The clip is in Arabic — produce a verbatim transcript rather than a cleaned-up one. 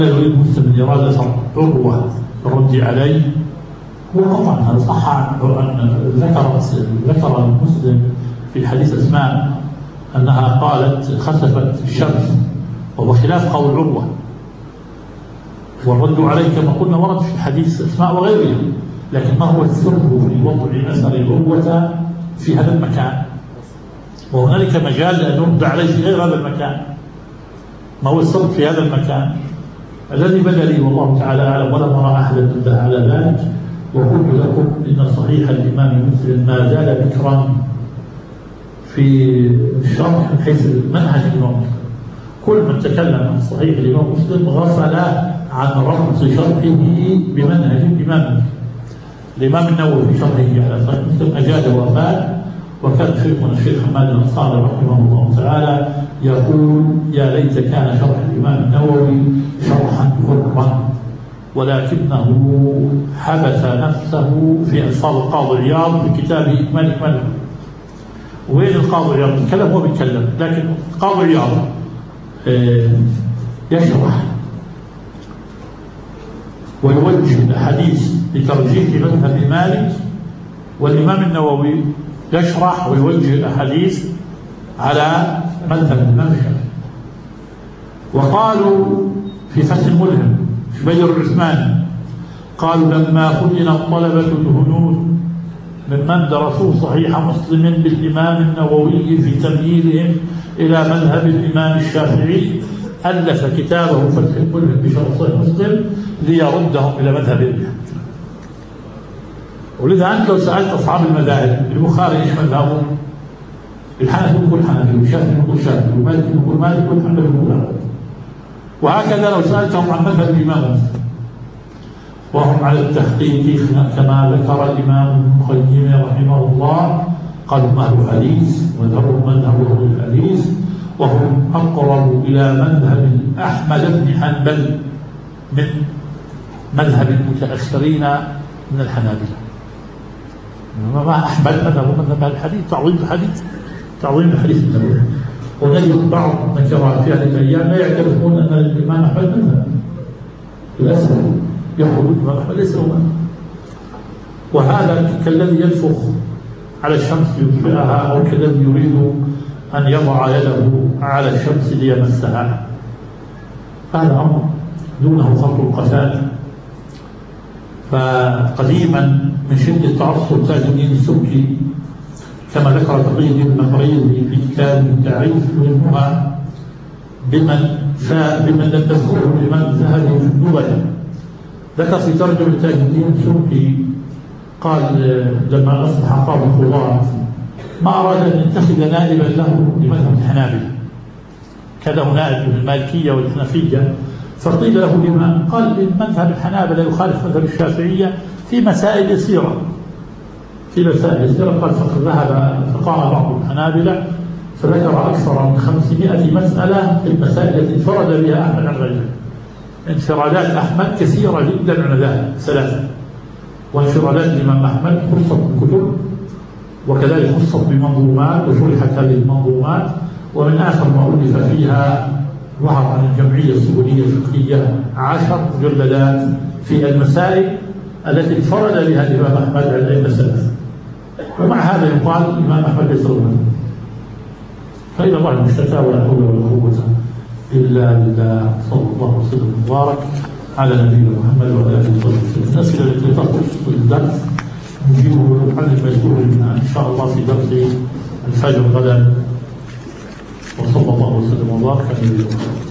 يريد مسلم إرادة عروة الرد عليه. وطبعا هذا صح أن ذكرت ذكر المسلم في حديث أسماء أنها قالت خسفت الشمس، وهو خلاف قول عروة. والرد عليه كما قلنا ورد في حديث أسماء وغيره، لكن ما هو السر في وضع مثل العروة في هذا المكان؟ وهنالك مجال أن يرد عليه في غير هذا المكان. ما هو السر في هذا المكان؟ الذي بدا لي والله تعالى أعلم ولم أرى أحدا انتهى على ذلك، وقلت لكم إن صحيح الإمام مسلم ما زال بكرا في الشرح من حيث المنهج الإمام. كل من تكلم عن صحيح الإمام مسلم غفل عن ربط شرحه بمنهج الإمام. الإمام النووي في شرحه على صحيح مسلم أجاد وفاء، وكان شيخنا الشيخ حماد الأنصاري رحمه الله تعالى يقول: يا ليت كان شرح الإمام النووي شرحا حرا، ولكنه حبس نفسه في ألفاظ القاضي عياض في كتابه إكمال إكمال. وين القاضي عياض؟ بيتكلم هو بيتكلم، لكن القاضي عياض يشرح ويوجه الحديث لترجيح مذهب مالك، والإمام النووي يشرح ويوجه الأحاديث على مذهب الإمام الشافعي. وقالوا في فتح الملهم شبير العثماني قالوا: لما فتن الطلبة الهنود ممن درسوا صحيح مسلم بالإمام النووي في تمييزهم إلى مذهب الإمام الشافعي، ألف كتابه فتح الملهم بشرح صحيح مسلم ليردهم إلى مذهب الإمام. ولذا أنت لو سألت أصحاب المذاهب، البخاري إيش مذهبه؟ الحنفي يقول حنفي، والشافعي يقول شافعي، ومالك يقول مالك، والحنبلي يقول حنبلي. وهكذا لو سألتهم عن مذهب الإمام وهم على التحقيق كما ذكر الإمام ابن القيم رحمه الله، قالوا أهل الحديث وذهبوا مذهب أهل الحديث، وهم أقرب إلى مذهب أحمد بن حنبل من مذهب المتأخرين من الحنابلة. ما أحمد مذهب مذهب الحديث تعظيم الحديث تعظيم الحديث النبوي. ونجد بعض النكرات في هذه الأيام لا يعترفون أن الإمام أحمد مذهب، للأسف يقولون الإمام أحمد ليس هو مذهب. وهذا كالذي ينفخ على الشمس ليطفئها، أو كالذي يريد أن يضع يده على الشمس ليمسها. هذا أمر دونه خط القتال. فقديما من شدة تعصب تاج الدين السبكي كما ذكر تقي الدين المقريضي في كتابه التعريف مهمها بمن بمن لم تذكره الإمام الذهبي في النبل، ذكر في ترجمة تاج الدين السبكي قال: لما أصبح قاضي القضاة ما أراد أن يتخذ نائبا له لمذهب الحنابلة، كذا نائب المالكية والحنفية، فقيل له لما؟ قال: مذهب الحنابلة يخالف مذهب الشافعية في مسائل يسيرة في مسائل يسيرة قال: فقد ذهب فقام بعض الحنابلة فذكر أكثر من خمسمائة مسألة في المسائل التي انفرد بها أحمد عن غيره. انفرادات أحمد كثيرة جدا عن ذلك ثلاثة، وانفرادات الإمام أحمد خصت بالكتب، وكذلك خصت بمنظومات وشرحت هذه المنظومات. ومن آخر ما ألف فيها ظهر عن الجمعية السعودية الفقهية عشر مجلدات في المسائل التي انفرد بها الإمام أحمد عن أي مسألة. ومع هذا يقال الإمام أحمد ليس له، فإلى الله المشتكى ولا حول ولا قوة إلا بالله. صلى الله وسلم وبارك على نبينا محمد وعلى آله وصحبه وسلم. الأسئلة التي تخص الدرس نجيبه عن المشهور إن شاء الله في درس الفجر غدا. وصلى الله وسلم وبارك على نبينا محمد.